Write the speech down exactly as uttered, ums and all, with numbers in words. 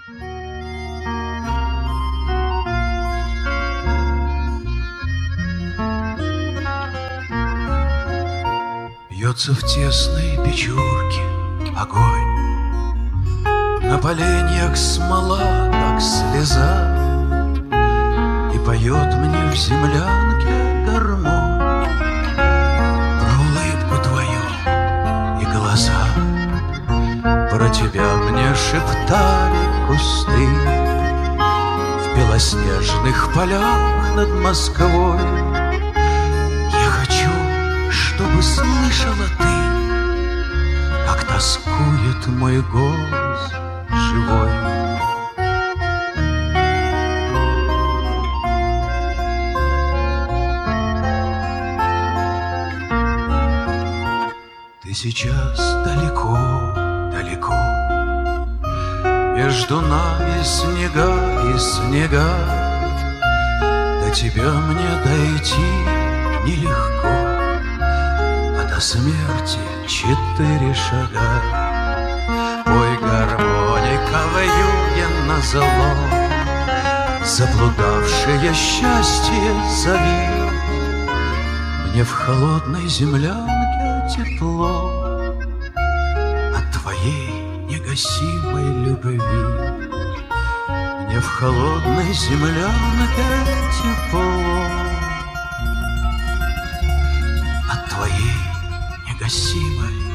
Бьется в тесной печурке огонь, на поленьях смола, как слеза, и поет мне в землянке гармонь про улыбку твою и глаза. Про тебя мне шептали кусты в белоснежных полях над Москвой. Я хочу, чтобы слышала ты, как тоскует мой голос живой. Ты сейчас далеко, далеко, между нами снега и снега. До тебя мне дойти нелегко, а до смерти четыре шага. Ой, гармоника, вьюге назло, заблудавшее счастье зови. Мне в холодной землянке тепло от твоей негасимой любви. Мне в холодной землянке тепло от твоей негасимой